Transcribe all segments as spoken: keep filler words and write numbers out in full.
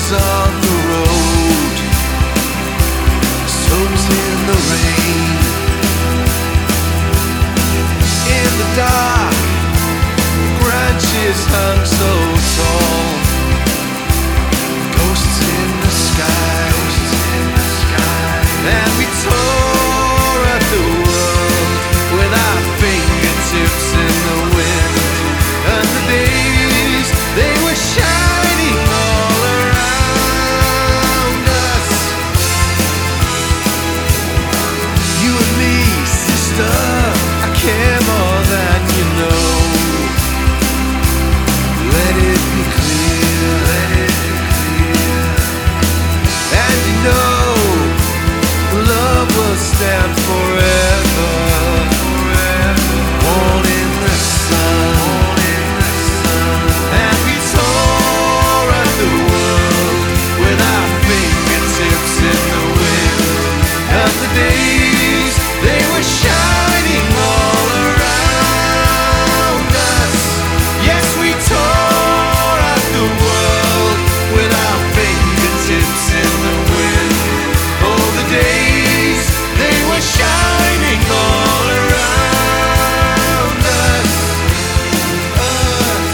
on the road, soaked in the rain. In the dark, branches hung so tall, ghosts in the sky, and we tore at the world with our fingertips in the wind. And the days, they were shining all around us. You and me, sister, I care more than you know. Let it be clear, let it be clear. And you know, love will stand forever, forever. Born in the sun, born in the sun. And we tore at the world with our fingertips in the wind. And the days, they were shining all around us. Yes, we tore at the world with our fingertips in the wind. Oh, the days, they were shining all around us, us.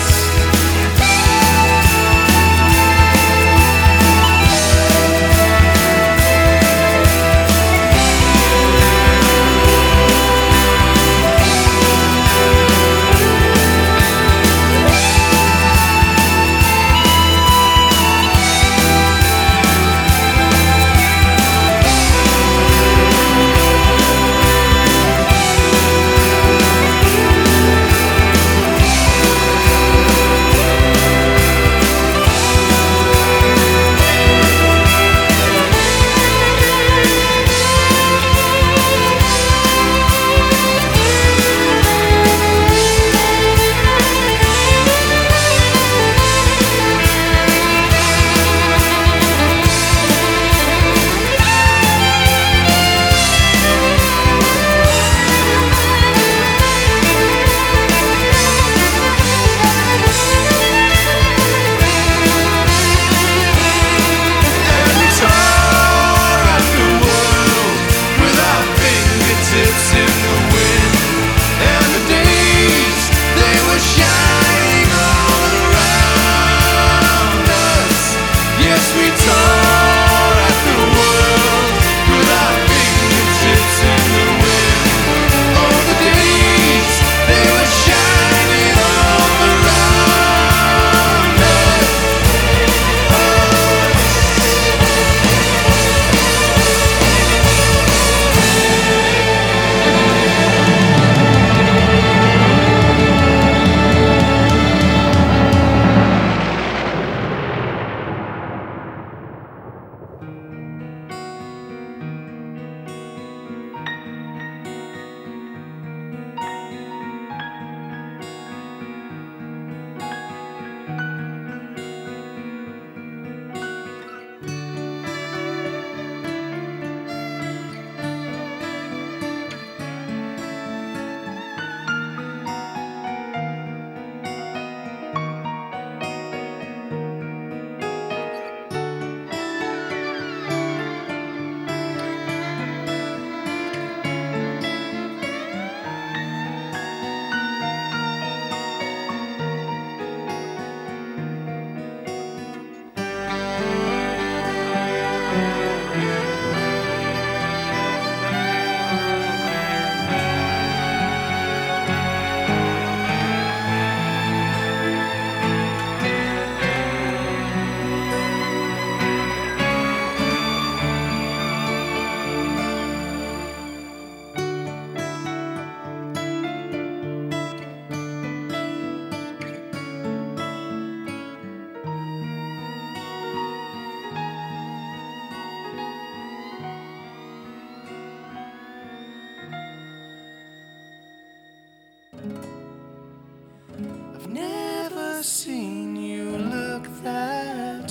I've never seen you look that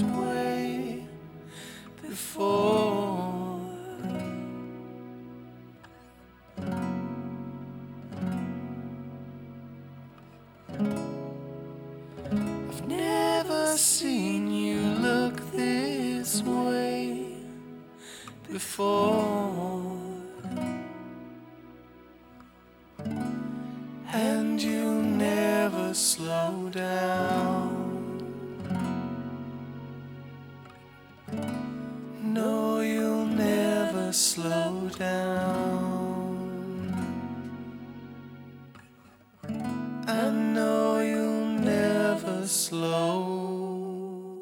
way before. I've never seen you look this and you never slow down. No, you'll never slow down.